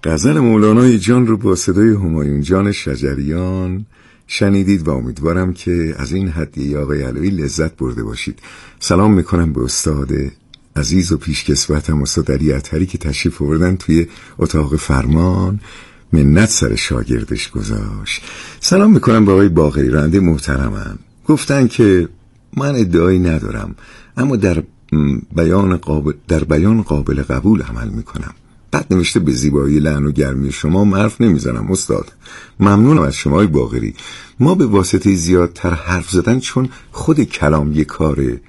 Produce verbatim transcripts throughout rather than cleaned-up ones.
غزل مولانای جان رو با صدای همایون جان شجریان شنیدید و امیدوارم که از این هدیه آقای علوی لذت برده باشید. سلام میکنم به استاد عزیز و پیشکسوتم استاد علی اطهری که تشریف آوردن توی اتاق فرمان، منت سر شاگردش گذاشت. سلام میکنم به آقای باقری رنده محترمم. گفتن که من ادعایی ندارم اما در بیان قابل در بیان قابل قبول عمل میکنم. بعد نوشته به زیبایی لحن و گرمی شما حرف نمیزنم استاد. ممنونم از شما آقای باقری. ما به واسطه زیادتر حرف زدن، چون خود کلام یک کاره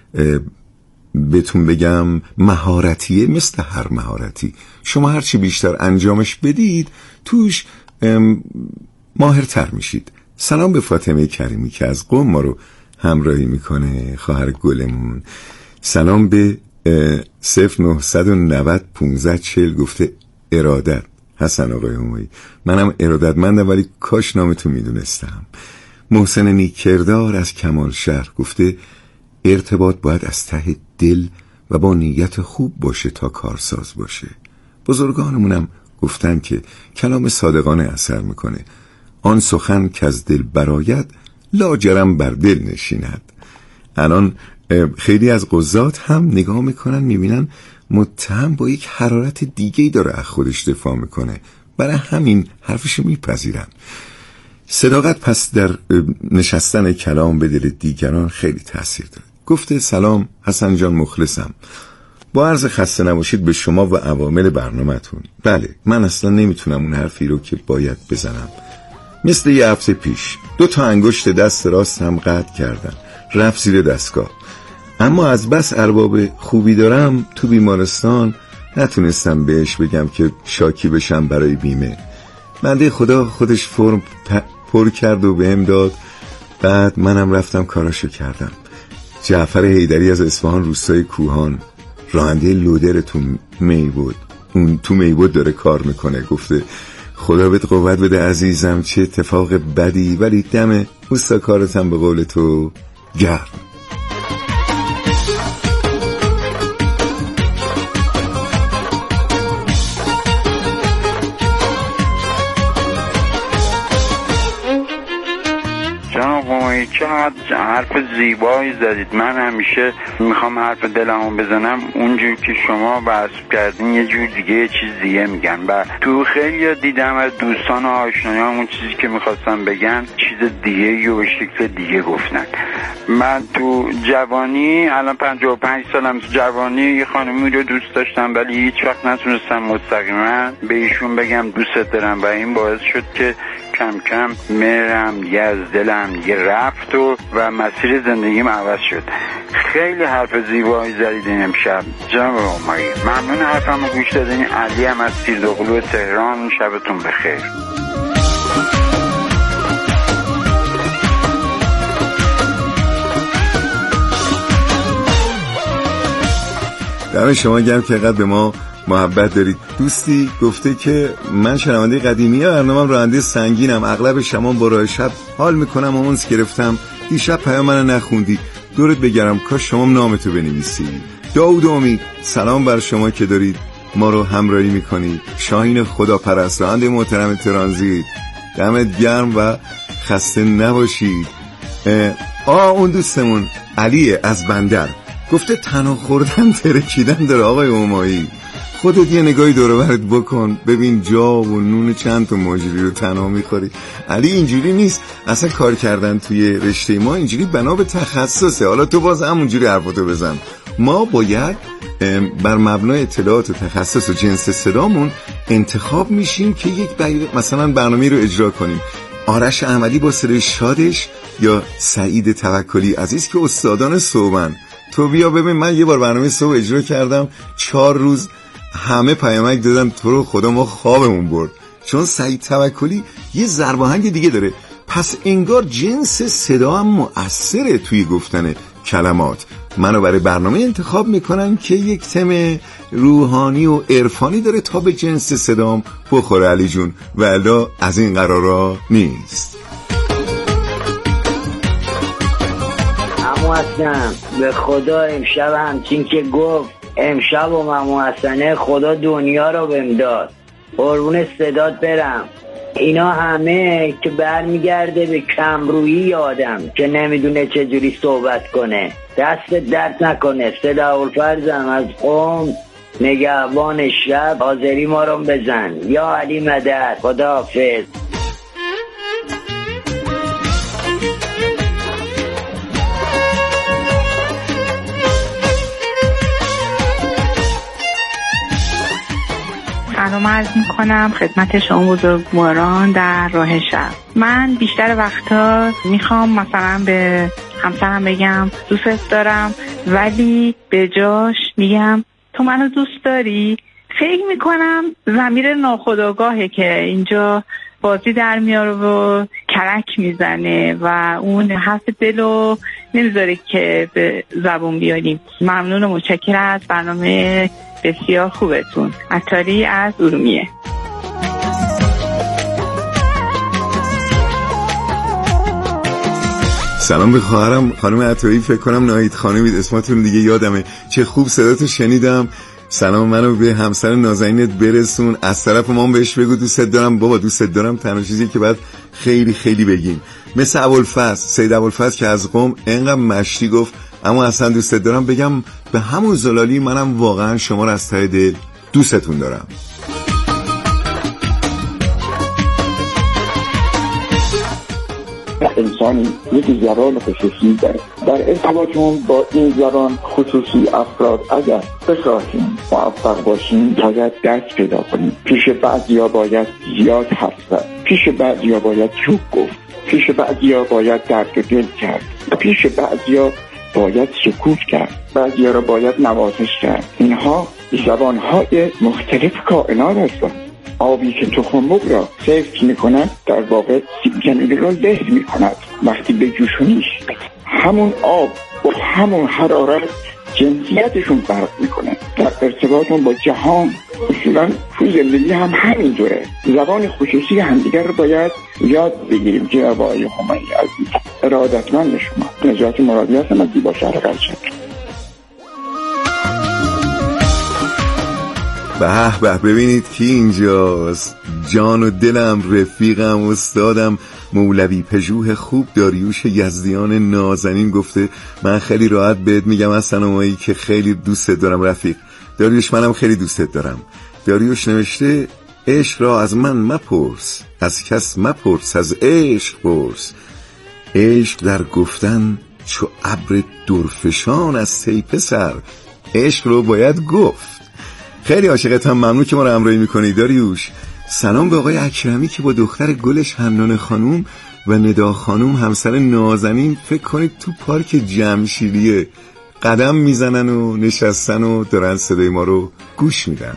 بهتون بگم مهارتیه، مثل هر مهارتی شما هرچی بیشتر انجامش بدید توش ماهرتر میشید. سلام به فاطمه کریمی که از قم ما رو همراهی میکنه، خواهر گلمون. سلام به صفر نهصد و نود پونزده چهل گفته ارادت. حسن آقای همایی، منم ارادتمندم ولی کاش نامتو میدونستم. محسن نیکردار از کمال شهر گفته ارتباط باید از ته دل و با نیت خوب باشه تا کارساز باشه. بزرگانمونم گفتن که کلام صادقانه اثر میکنه. آن سخن که از دل براید لاجرم بر دل نشیند. الان خیلی از قضات هم نگاه میکنن میبینن متهم با یک حرارت دیگه‌ای داره از خودش دفاع میکنه، برای همین حرفشو میپذیرن. صداقت پس در نشستن کلام به دل دیگران خیلی تأثیر داره. گفته سلام حسن جان، مخلصم. با عرض خسته نباشید به شما و عوامل برنامه‌تون. بله من اصلا نمیتونم اون حرفی رو که باید بزنم. مثل یه هفته پیش دو تا انگشت دست راست هم قطع کردن، رفت زیر دستگاه. اما از بس ارباب خوبی دارم تو بیمارستان نتونستم بهش بگم که شاکی بشم برای بیمه. بنده خدا خودش فرم پر کرد و بهم داد. بعد منم رفتم کاراشو کردم. جعفر حیدری از اصفهان روستای کوهان، راننده لودر تو میبود، اون تو میبود داره کار میکنه. گفته خدا بهت قوت بده عزیزم، چه اتفاق بدی ولی دم اوستا کارتم به قول تو گرم. چقدر حرف زیبایی زدید. من همیشه میخوام حرف دلمو بزنم اونجور که شما وصف کردین یه جور دیگه یه چیز دیگه میگن و تو خیلی دیدم از دوستان و آشنایان اون چیزی که میخواستم بگن چیز دیگه یا به شکل دیگه گفتن. من تو جوانی الان پنجاه و پنج سالم، تو جوانی یه خانمی رو دوست داشتم ولی هیچ وقت نتونستم مستقیما به ایشون بگم دوست دارم و این باعث شد که کم کم مهرم دیگه از دلم دیگه رفت و, و مسیر زندگیم عوض شد. خیلی حرف زیبایی زدید این امشب جناب همایی. ممنون حرفمو گوش دادین. علی هم از سیردوقلو تهران، شبتون بخیر. دم شما گرم که قد به ما محبت دارید. دوستی گفته که من شنونده قدیمی برنامه‌ام، راننده سنگینم، اغلب شما با راه شب حال میکنم و اونس گرفتم. دیشب پیام منو نخوندی، دورت بگرم کاش شما نامتو بنویسی. داود امید سلام بر شما که دارید ما رو همراهی میکنید. شاهین خداپرست راننده محترم ترانزیت، دمت گرم و خسته نباشید. آه اون دوستمون علی از بندر گفته تنها خوردن ترکیدن داره. آقای اومایی خودت یه نگاهی دور و برت بکن ببین جا و نون چند تا ماجری رو تنها میخوری. علی اینجوری نیست، اصلا کار کردن توی رشته ما اینجوری بنا به تخصصه. حالا تو باز همونجوری حرفاتو بزن. ما باید بر مبنای اطلاعات و تخصص و جنس صدامون انتخاب میشیم که یک مثلا برنامه رو اجرا کنیم. آرش احمدی با صدای شادش یا سعید توکلی عزیز که استادان صوبن. تو بیا ببین من یه بار برنامه صبح اجرا کردم، چهار روز همه پیامک دادن تو رو خدا ما خوابمون برد، چون سعید توکلی یه ضرب آهنگ دیگه داره. پس انگار جنس صدا هم مؤثره توی گفتن کلمات. منو برای برنامه انتخاب میکنن که یک تم روحانی و عرفانی داره تا به جنس صدام بخوره علی جون، ولی از این قرارا نیست. امو حسن به خدا امشب همچین که گفت امشب و امو حسنه خدا دنیا رو بهم داد. قربون صدات برم. اینا همه که برمیگرده به کمرویی آدم که نمیدونه چجوری صحبت کنه. دست درد نکنه. صدا الفرزم از قم، نگهبان شب، حاضری ما رو بزن. یا علی مدد. خداحافظ. سلام عرض میکنم خدمت شما بزرگواران در راه شب. من بیشتر وقتا میخوام مثلا به همسرم بگم دوست دارم، ولی به جاش میگم تو منو دوست داری؟ فکر میکنم ضمیر ناخودآگاهه که اینجا بازی در میاره و کرک میزنه و اون حرف دلو نمیذاره که به زبون بیاریم. ممنون و متشکرم از برنامه بسیار خوبتون. عطاری از ارومیه. سلام به خواهرم خانم عطایی، فکر کنم ناهید خانمید، اسمتون دیگه یادمه. چه خوب صداتو شنیدم. سلام منو به همسر نازنینت برسون. از طرف مام بهش بگو دوست دارم. بابا دوست دارم تنها چیزی که بعد خیلی خیلی بگیم. مثل ابوالفضل، سید ابوالفضل که از قم انقدر مشتی گفت اما اصلا دوست دارم، بگم به همون زلالی منم واقعا شما رو از ته دل دوستتون دارم. انسانی یک زبان خصوصی داره. در ارتباطمون با این زبان خصوصی افراد اگر بخواهیم موفق باشیم باید دست پیدا کنیم. پیش بعضیا باید زیاد حرف زد، پیش بعضیا باید چوب گفت، پیش بعضیا باید درد دل کرد، پیش بعضیا باید سکوت کرد، بعضیا را باید نوازش کرد. اینها زبانهای مختلف کائنات هستند. آبی که تخم مرغ را سفت می‌کند در واقع سیب زمینی را له می‌کند. وقتی به جوشونیش همون آب با همون حرارت جنسیتشون فرق می‌کنه. در ارتباطمون با جهان اصولاً توی زندگی هم همینطوره. زبان خصوصی همدیگر رو باید یاد بگیریم. جناب آقای همایی عزیز، ارادتمند شما. نجات مرادی هستم از زیبا شهر قلچک. به به، ببینید کی اینجاست. جان و دلم، رفیقم، استادم، مولوی پژوه خوب، داریوش یزدیان نازنین گفته من خیلی راحت بهت میگم از سنمایی که خیلی دوستت دارم رفیق. داریوش منم خیلی دوستت دارم. داریوش نوشته عشق را از من مپرس، از کس مپرس، از عشق پرس. عشق در گفتن چو ابر درفشان از ای پسر، عشق رو باید گفت. خیلی عاشقتم، ممنون که ما رو همراهی میکنی داریوش. سلام به آقای اکرمی که با دختر گلش حنان خانوم و ندا خانوم همسر نازنین فکر کنید تو پارک جمشیدیه قدم میزنن و نشستن و دارن صدای ما رو گوش میدن.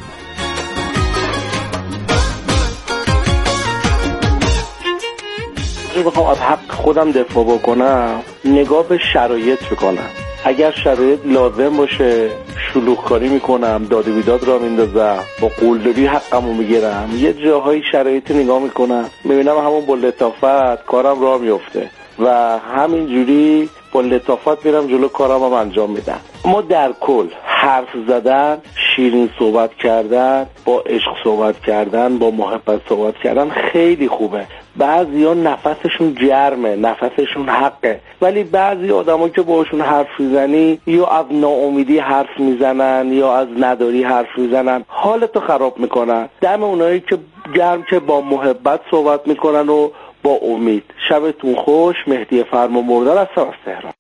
اگه بخوام از حق خودم دفاع بکنم، نگاه به شرایط بکنم. اگر شرایط لازم باشه شلوغ کاری میکنم، داد و بیداد را میندازم، با قولداری حقمو میگیرم. یه جاهای شرایط نگاه میکنم میبینم همون با لطافت کارم را میفته و همین جوری با لطافت میرم جلو کارم هم انجام میدم. ما در کل حرف زدن، شیرین صحبت کردن، با عشق صحبت کردن، با محبت صحبت کردن خیلی خوبه. بعضی ها نفسشون جرمه، نفسشون حقه، ولی بعضی آدم ها که باشون حرف میزنی یا از ناامیدی حرف میزنن یا از نداری حرف میزنن، حالتو خراب میکنن. دم اونایی که گرم که با محبت صحبت میکنن و با امید. شبتون خوش. مهدی فرمانبردار هستم از تهران.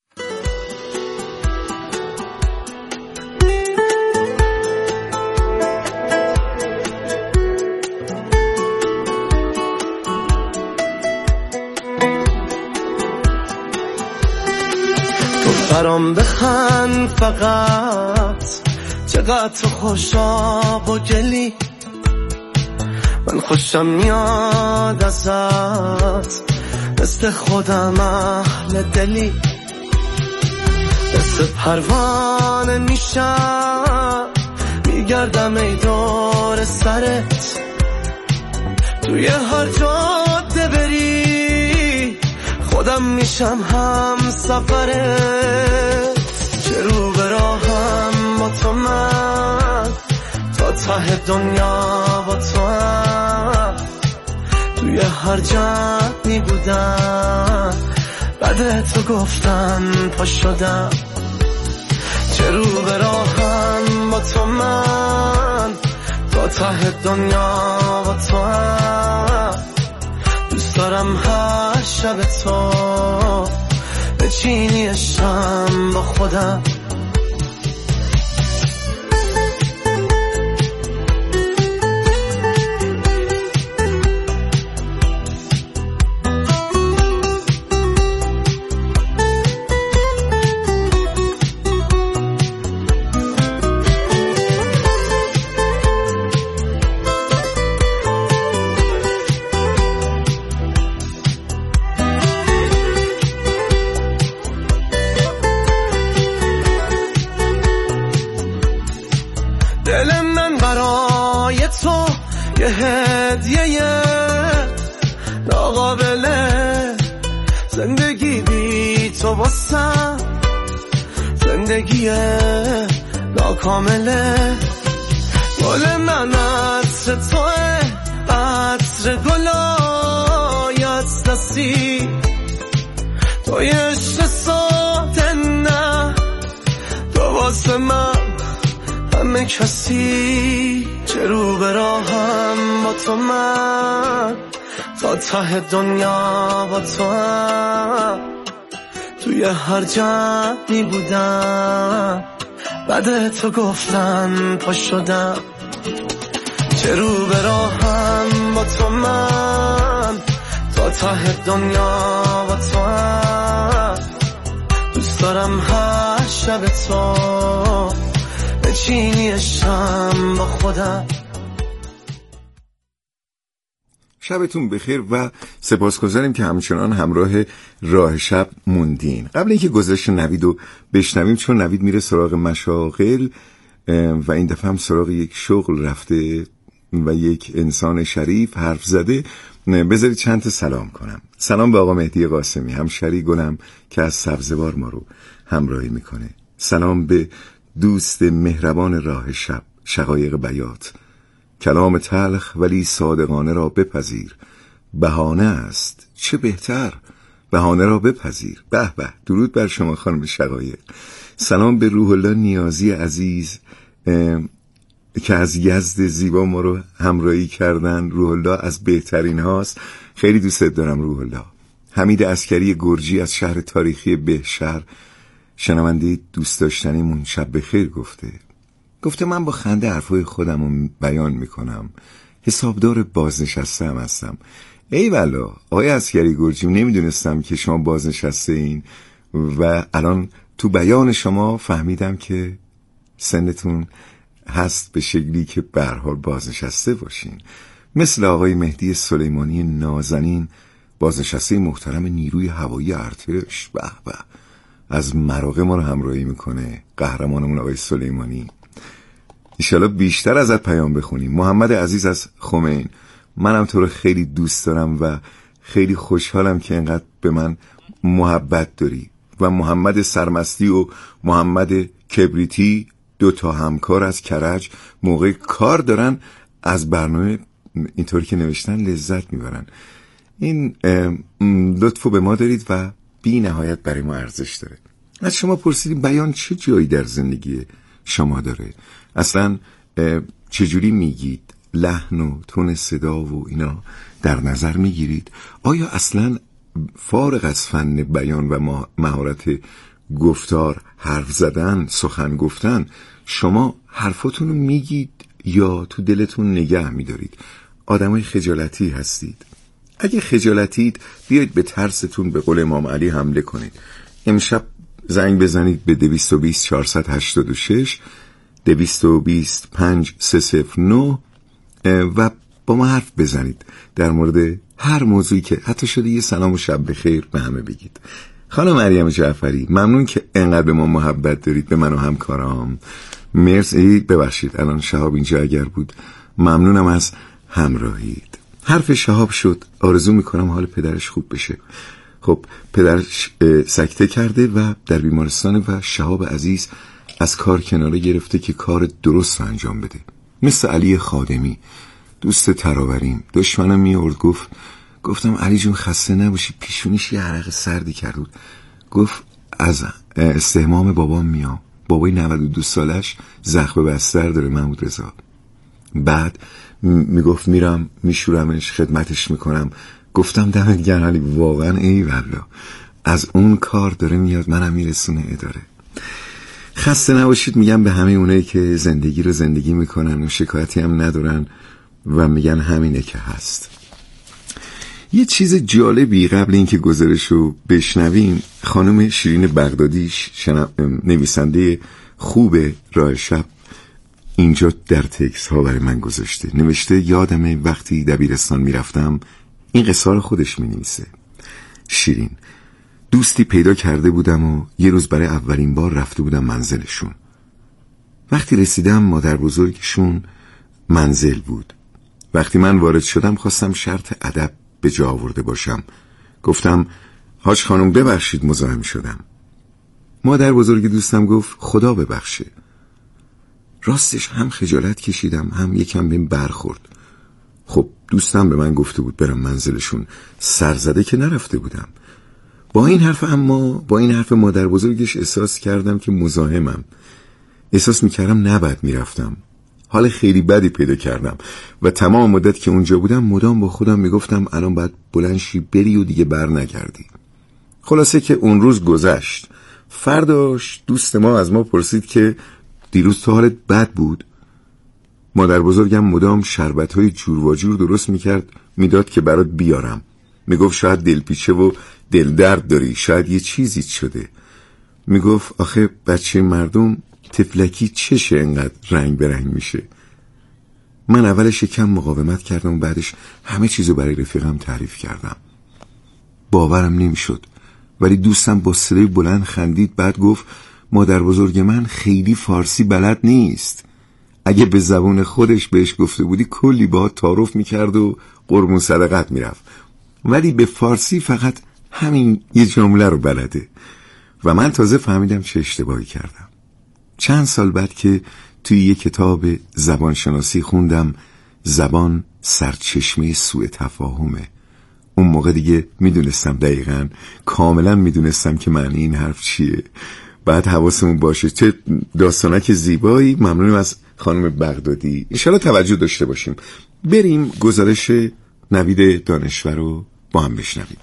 برام بخند فقط، چقدر تو خوشاب و گلی، من خوشم میاد ازت، مثل خودم اهل دلی، مثل پروانه میشم میگردم ای دور سرت، توی هر جاده بری خودم میشم هم سفرت، چه رو به راهم با تو من، تا ته دنیا با تو هم توی هر جمعی بودم بعد تو گفتن پا شدم چه رو به راهم با تو من تا ته دنیا با تو هم دوست دارم هر شب تو بچینی شم با خودم دل من برای تو یه هدیه ناقابله زندگی بی تو واسم زندگی ناکامله گل من عطر توه عطر گلایت نسی توی عشق ساده نه تو واسه من همه کسی چه رو به راهم با تو من تا ته دنیا با تو هم توی هر جمعی بودم بعد تو گفتن پا شدم چه رو به راهم با تو من تا ته دنیا با تو هم دوست دارم هر شب تو بچینی شم با خودم. شبتون بخیر و سپاسگزاریم که همچنان همراه راه شب موندین. قبل اینکه گذشت نویدو بشنویم، چون نوید میره سراغ مشاغل و این دفعه هم سراغ یک شغل رفته و یک انسان شریف حرف زده، بذارید چند تا سلام کنم. سلام به آقا مهدی قاسمی، همشری گلم که از سبزوار ما رو همراهی میکنه. سلام به دوست مهربان راه شب، شقایق بیات. کلام تلخ ولی صادقانه را بپذیر، بهانه است چه بهتر، بهانه را بپذیر. به به، درود بر شما خانم شقایق. سلام به روح الله نیازی عزیز که از یزد زیبا ما رو همراهی کردن. روح الله از بهترین هاست، خیلی دوستت دارم روح الله. حمید عسکری گرجی از شهر تاریخی بهشهر، شنونده دوست داشتنیمون، شب بخیر گفته. گفته من با خنده حرفای خودم رو بیان میکنم، حسابدار بازنشسته هم هستم. ای والا آقای عسکری گرجی، نمیدونستم که شما بازنشسته این و الان تو بیان شما فهمیدم که سنتون هست به شکلی که به هر حال بازنشسته باشین، مثل آقای مهدی سلیمانی نازنین، بازنشسته محترم نیروی هوایی ارتش. به به، از مراغه ما رو همراهی میکنه قهرمانمون آقای سلیمانی. انشالله بیشتر ازت پیام بخونیم. محمد عزیز از خمین، منم تو رو خیلی دوست دارم و خیلی خوشحالم که اینقدر به من محبت داری. و محمد سرمستی و محمد کبریتی، دو تا همکار از کرج، موقع کار دارن از برنامه اینطوری که نوشتن لذت میبرن. این لطفو به ما دارید و بی نهایت برای ما ارزش داره. از شما پرسیدیم بیان چه جایی در زندگی شما داره، اصلا چجوری میگید، لحن و تون صدا و اینا در نظر میگیرید؟ آیا اصلا فارغ از فن بیان و مهارت گفتار، حرف زدن، سخن گفتن، شما حرفاتون رو میگید یا تو دلتون نگه میدارید؟ آدمای خجالتی هستید؟ اگه خجالتید بیایید به ترستون به قول امام علی حمله کنید. امشب زنگ بزنید به دویست و بیست چهارصد و هشتاد و شش دویست و بیست پنج سه صفر نه و با ما حرف بزنید در مورد هر موضوعی که حتی شده یه سلام و شب بخیر به همه بگید. خانم مریم جعفری، ممنون که انقدر به ما محبت دارید، به من و همکارام. مرسی. ببخشید الان شهاب اینجا اگر بود. ممنونم از همراهید. حرف شهاب شد، آرزو میکنم حال پدرش خوب بشه. خب پدرش سکته کرده و در بیمارستان و شهاب عزیز از کار کناره گرفته که کار درست رو انجام بده. مثل علی خادمی، دوست تراوریم. دشمنم میورد گفت گفتم علی جون خسته نباشی. پیشونیش یه عرق سردی کرد بود. گفت از استحمام بابام میام. بابای نود و دو سالش زخم بستر داره محمود رضا. بعد میگفت میرم میشورمش، خدمتش میکنم. گفتم دمت گرم علی، واقعا ای والله از اون کار داره میاد منم میرسونه اداره. خسته نباشید میگم به همه اونایی که زندگی رو زندگی میکنن و شکایتی هم ندارن و میگن همینه که هست. یه چیز جالبی قبل اینکه گزارش رو بشنویم، خانم شیرین بغدادی نویسنده خوب راه شب اینجا در تکست ها برای من گذاشته. نوشته یادمه وقتی دبیرستان میرفتم، این قصه رو خودش می نویسه. شیرین: دوستی پیدا کرده بودم و یه روز برای اولین بار رفته بودم منزلشون. وقتی رسیدم مادر بزرگشون منزل بود. وقتی من وارد شدم خواستم شرط ادب به جا آورده باشم. گفتم حاج خانم ببخشید مزاحم شدم. مادر بزرگ دوستم گفت خدا ببخشه. راستش هم خجالت کشیدم هم یکم بهم برخورد. خب دوستم به من گفته بود برم منزلشون، سرزده که نرفته بودم. با این حرف اما با این حرف مادر بزرگش احساس کردم که مزاحمم. احساس میکردم نباید میرفتم. حال خیلی بدی پیدا کردم و تمام مدت که اونجا بودم مدام با خودم میگفتم الان باید بلند شی بری و دیگه بر نگردی. خلاصه که اون روز گذشت. فرداش دوست ما از ما پرسید که دیروز تو حالت بد بود؟ مادر بزرگم مدام شربت‌های جور و جور درست میکرد میداد که برات بیارم. میگفت شاید دلپیچه و دل درد داری، شاید یه چیزی شده. میگفت آخه بچه مردم تفلکی چشه انقدر رنگ برنگ میشه. من اولش یکم مقاومت کردم و بعدش همه چیزو برای رفیقم تعریف کردم. باورم نمیشد، ولی دوستم با صدای بلند خندید. بعد گفت مادر بزرگ من خیلی فارسی بلد نیست. اگه به زبان خودش بهش گفته بودی کلی باهات تعارف میکرد و قربون صدقت میرفت، ولی به فارسی فقط همین یه جمله رو بلده. و من تازه فهمیدم چه اشتباهی کردم. چند سال بعد که توی یه کتاب زبانشناسی خوندم زبان سرچشمه سوء تفاهمه. اون موقع دیگه میدونستم، دقیقاً کاملا میدونستم که معنی این حرف چیه. بعد حواسمون باشه. چه داستانک زیبایی. ممنونم از خانم بغدادی. انشالله توجه داشته باشیم. بریم گزارش نوید دانشور رو با هم بشنویم.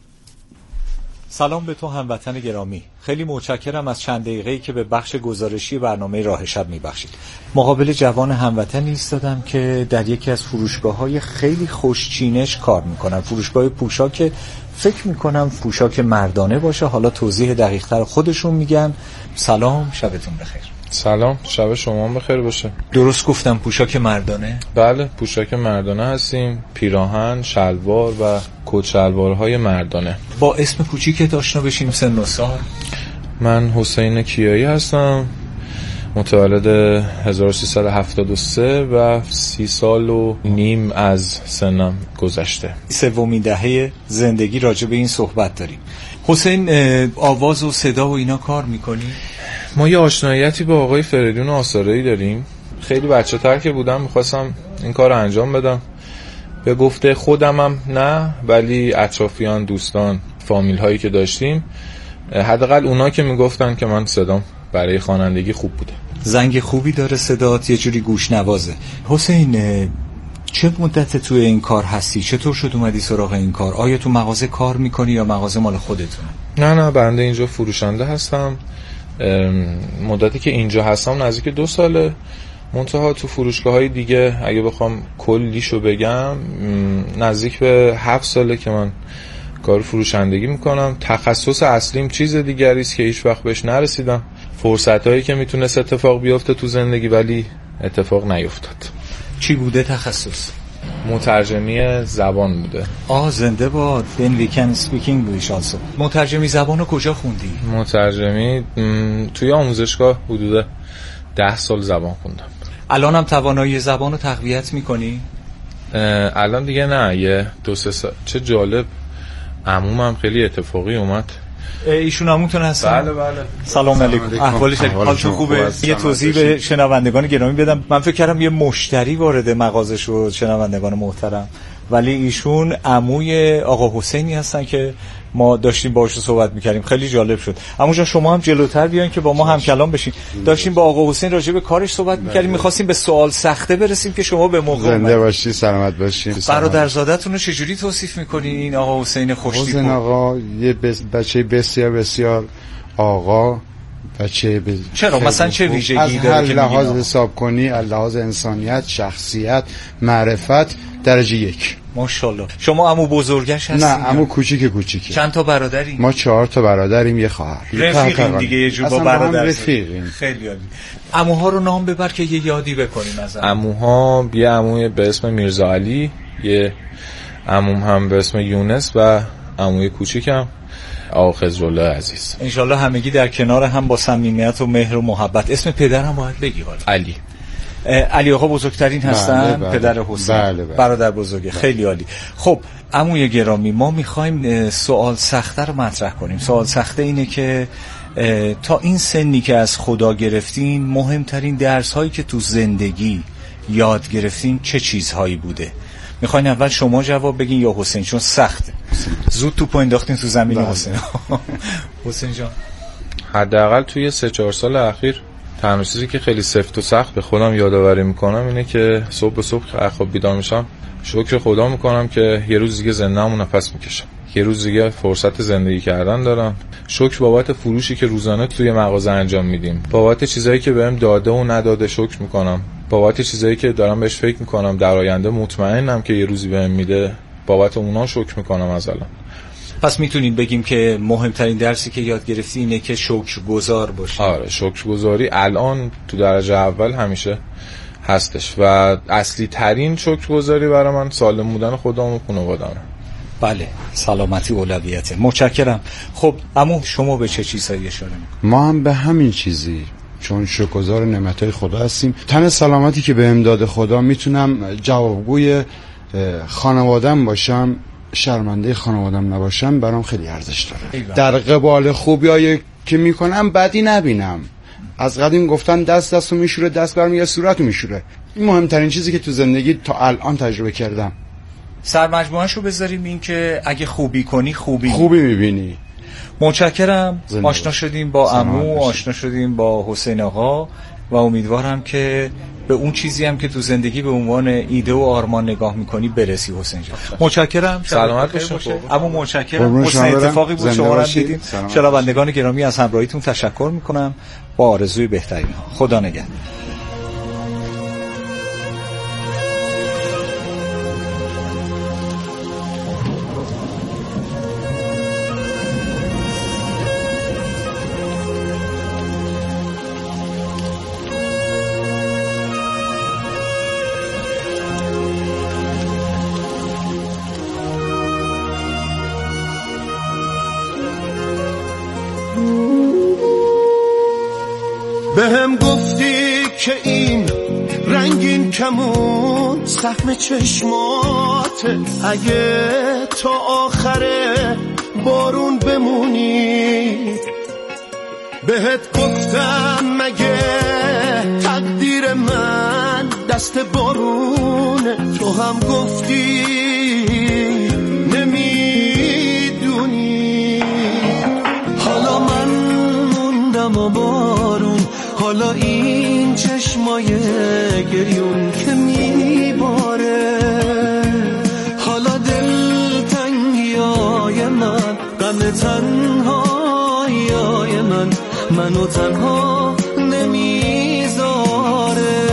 سلام به تو هموطن گرامی. خیلی متشکرم از چند دقیقه‌ای که به بخش گزارشی برنامه راه شب میبخشید. مقابل جوان هموطنی ایستادم که در یکی از فروشگاه‌های خیلی خوشچینش کار میکنن. فروشگاه پوشاک، فکر میکنم پوشاک مردانه باشه. حالا توضیح دقیق‌تر خودشون میگن. سلام، شبتون بخیر. سلام، شب شما بخیر باشه. درست گفتم پوشاک مردانه؟ بله، پوشاک مردانه هستیم. پیراهن، شلوار و کت شلوارهای مردانه. با اسم کوچیکت آشنا بشیم، سن و سال. من حسین کیایی هستم، متولد هزار و سیصد و هفتاد و سه و سی سال و نیم از سنم گذشته. سومین دهه زندگی. راجع به این صحبت داریم. حسین، آواز و صدا و اینا کار میکنی؟ ما یه آشناییتی با آقای فریدون آثاره‌ای داریم. خیلی بچه تر که بودم میخواستم این کار رو انجام بدم. به گفته خودمم نه، ولی اطرافیان، دوستان، فامیل هایی که داشتیم، حداقل اونا که میگفتن که من صدام برای خوانندگی خوب بوده. زنگ خوبی داره صدات، یه جوری گوش نوازه. حسین، چه مدت توی این کار هستی؟ چطور شد اومدی سراغ این کار؟ آیا تو مغازه کار میکنی یا مغازه مال خودتونه؟ نه نه، بنده اینجا فروشنده هستم. مدتی که اینجا هستم نزدیک دو ساله. منتها تو فروشگاه های دیگه اگه بخوام کلیشو بگم نزدیک به هفت ساله که من کار فروشندگی میکنم. تخصص اصلیم چیز دیگری است که هیچ وقت بهش نرسیدم. فرصت هایی که میتونست اتفاق بیفته تو زندگی ولی اتفاق نیفتاد. چی بوده تخصص؟ مترجمی زبان بوده. آه زنده باد. Then we can speak English also. مترجمی زبان رو کجا خوندی؟ مترجمی توی آموزشگاه حدود ده سال زبان خوندم. الان هم توانایی زبان رو تقویت میکنی؟ الان دیگه نه، یه دو سه سال. چه جالب، عمومم خیلی اتفاقی اومد ایشون همونتون هستن؟ بله بله. سلام علیکم. احوالش حالتون خوبه؟ یه توضیح به شنوندگان گرامی بدم. من فکر کردم یه مشتری وارد مغازه شد شنوندگان محترم، ولی ایشون عموی آقا حسینی هستن که ما داشتیم باهاش صحبت می‌کردیم. خیلی جالب شد. عمو جان شما هم جلوتر بیاین که با ما هم کلام بشین. داشتیم با آقا حسین راجع به کارش صحبت می‌کردیم، می‌خواستیم به سوال سخته برسیم که شما به موقع زنده باشی، سلامت باشی. برادرزاده‌تون رو چجوری توصیف می‌کنین این آقا حسین خوشتیپ؟ حسین آقا یه بچه بسیار بسیار آقا بچه ب... چرا مثلا چه ویژگی داره از که لحاظ حساب کنی، از لحاظ انسانیت، شخصیت، معرفت درجه یک. ماشاءالله. شما عمو بزرگش هستین؟ نه عمو کوچیک کوچیکی. چند تا برادری؟ ما چهار تا برادریم، یه خواهر. رفیقیم دیگه یه جو با برادر. رفیقیم. خیلی عالی. عموها رو نام ببر که یه یادی بکنیم از عموها. یه عموی به اسم میرزا علی، یه عموم هم به اسم یونس و عموی کوچیکم آقا خضرالله عزیز. انشالله همگی در کنار هم با صمیمیت و مهر و محبت. اسم پدرم باید بگی حالا. علی. علی آقا بزرگترین هستن؟ بله بله. پدر حسین. بله بله. برادر بزرگه. بله. خیلی عالی. خب عموی گرامی، ما میخوایم سوال سخته رو مطرح کنیم. سوال سخته اینه که تا این سنی که از خدا گرفتین، مهمترین درس هایی که تو زندگی یاد گرفتین چه چیزهایی بوده؟ میخواین اول شما جواب بگین یا حسین؟ چون سخته. زود توپو انداختین تو زمین. بله. حسین حسین جان. حداقل توی سه چهار سال اخیر تنها چیزی که خیلی سفت و سخت به خودم یادآوری میکنم اینه که صبح به صبح از خواب بیدار میشم شکر خدا میکنم که یه روز دیگه زنده‌مو نفس میکشم، یه روز دیگه فرصت زندگی کردن دارم. شکر بابت فروشی که روزانه توی مغازه انجام میدیم، بابت چیزایی که بهم داده و نداده شکر میکنم، بابت چیزایی که دارم بهش فکر میکنم در آینده مطمئنم که یه روزی بهم میده، بابت اونا شکر میکنم از الان. پس میتونیم بگیم که مهمترین درسی که یاد گرفتی اینه که شکرگزار باشی. آره، شکرگزاری الان تو درجه اول همیشه هستش و اصلی ترین شکرگزاری برای من سالم بودن خودم و خانواده‌ام. بله، سلامتی اولویته. متشکرم. خب عمو شما به چه چیزایی اشاره میکنید؟ ما هم به همین چیزی، چون شکرگزار نعمتهای خدا هستیم. تن سلامتی که بهم داده خدا، میتونم جوابگوی خانواده‌ام باشم، شرمنده خانوادم نباشم، برام خیلی ارزش داره. در قبال خوبیایی که میکنم بدی نبینم. از قدیم گفتن دست دستو میشوره، دست برمیگه صورتو میشوره. این مهمترین چیزی که تو زندگی تا الان تجربه کردم. سرمجموعه‌شو بذاریم این که اگه خوبی کنی خوبی خوبی میبینی. متشکرم. آشنا شدیم با عمو، آشنا شدیم با حسین آقا و امیدوارم که به اون چیزی هم که تو زندگی به عنوان ایده و آرمان نگاه میکنی برسی حسین جان. متشکرم. سلامت باشین. اما متشکرم. حسین اتفاقی بود شما رو دیدیم. شنوندگان گرامی از همراهیتون تشکر میکنم با آرزوی بهترین ها. خدا نگهدار. بهم گفتی که این رنگین کمون سهم چشماته، اگه تا آخر بارون بمونی. بهت گفتم مگه تقدیر من دست بارونه، تو هم گفتی نمیدونی. حالا من موندم و بارون، حالا این چشمای گریون که میباره، حالا دلتنگیای من، غم تنهایای من، منو تنها نمیذاره،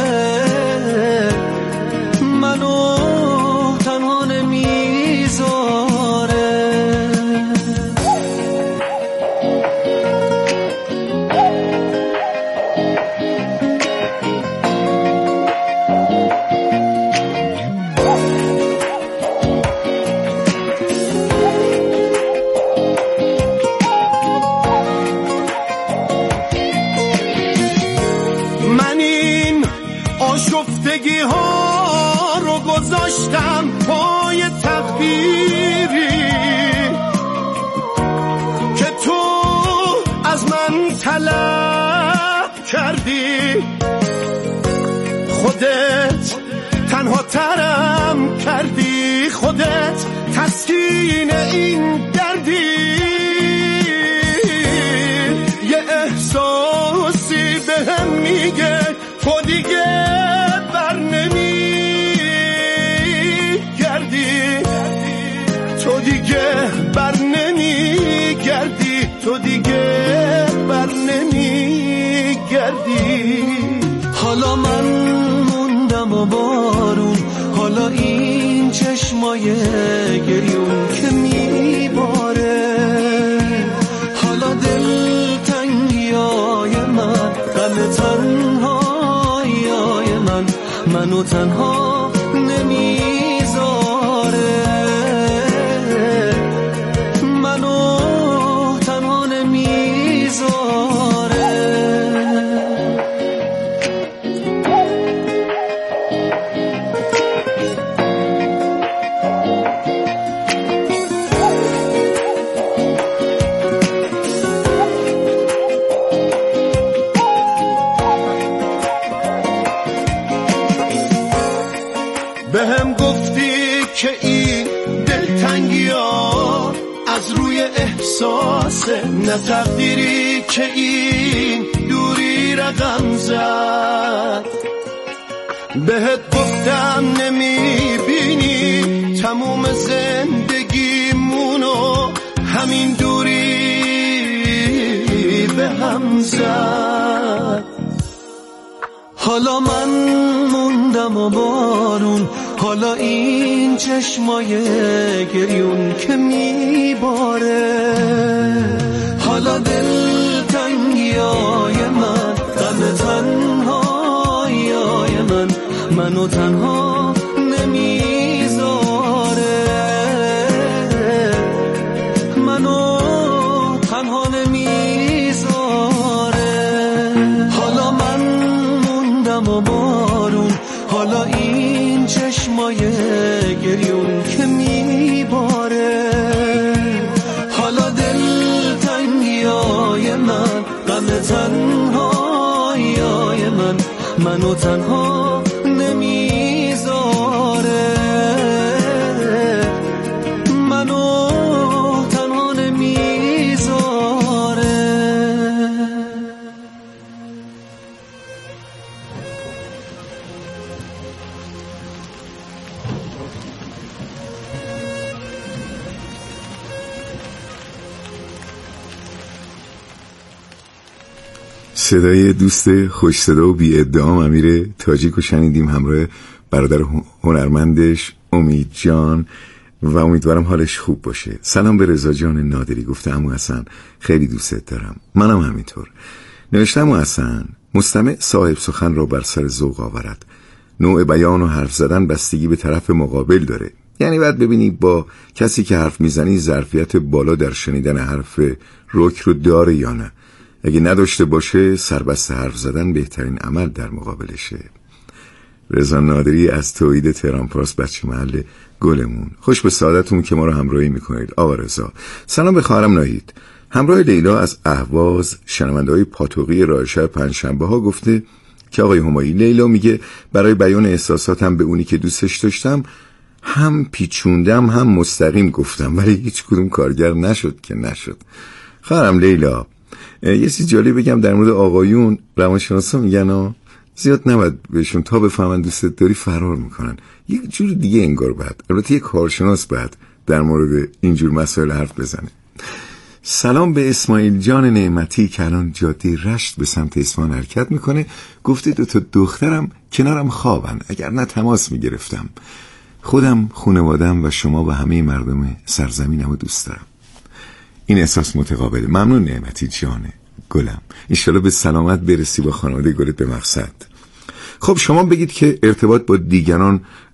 منو تنها نمیذاره. آشفتگی ها رو گذاشتم پای تقدیری که کردی، خودت تنها ترم کردی، خودت تسکین این دردی. یه احساسی به هم میگه تو دیگه بر نمی گردی، تو دیگه بر نمی گردی، تو دیگه بر نمی گردی. حالا من موندم و بارون، حالا این چشمای گریون که میباره، حالا دل تنگیای من، غم تنهایای من، منو تنها نمیذاره، منو تنها نمیذاره. بهم گفتی که این دلتنگی ها از روی احساس، نه تقدیری که این دوری رقم زد. بهت گفتم نمیبینی تموم زندگیمونو همین دوری به هم زد. حالا من موندم و بارون، حالا این چشمای گریون که میباره، حالا دل تنگیای من، غم تنهایای من، منو تنها نمیذاره، منو تنها نمیذاره. حالا من موندم و بارون، حالا این چشمای گریون که میباره، حالا دل تنگیای من، غم تنهایای من، منو تنها نمیذاره، منو تنها نمیذاره. صدای دوست خوش صدا و بی ادعام امیر تاجیک رو شنیدیم همراه برادر هنرمندش امید جان و امیدوارم حالش خوب باشه. سلام به رضا جان نادری، گفته عمو حسن خیلی دوستت دارم. منم همینطور. نوشته عمو حسن مستمع صاحب سخن را بر سر ذوق آورد. نوع بیان و حرف زدن بستگی به طرف مقابل داره، یعنی باید ببینی با کسی که حرف میزنی ظرفیت بالا در شنیدن حرف رک رو داره یا نه. اگه نداشته باشه سربسته حرف زدن بهترین عمل در مقابلشه. رضا نادری از توحید تهران پارس، بچه محل گلمون. خوش به سعادتون که ما رو همراهی میکنید آقا رضا. سلام به خواهرم ناهید، همراه لیلا از اهواز، شنونده های پاتوقی راه شب پنجشنبه ها. گفته که آقای همایی، لیلا میگه برای بیان احساساتم به اونی که دوستش داشتم هم پیچوندم هم مستقیم گفتم، ولی هیچ کدوم کارگر نشد که نشد. خواهرم لیلا، یه چیز جالب بگم در مورد آقایون، روانشناسا میگن زیاد نباید بهشون تا بفهمن دوستت داری فرار میکنن. یک جور دیگه انگار بعد، البته یک کارشناس بعد در مورد اینجور مسائل حرف بزنه. سلام به اسماعیل جان نعمتی که الان جاده رشت به سمت اصفهان حرکت میکنه. گفته دو تا دخترم کنارم خوابن، اگر نه تماس میگرفتم. خودم، خانواده‌ام و شما و همه مردم سرزمینم رو دوست دارم. این احساس متقابله. ممنون نعمتی جانه گلم، انشالله به سلامت برسی با خانواده گلت به مقصد. خب شما بگید که ارتباط با دیگران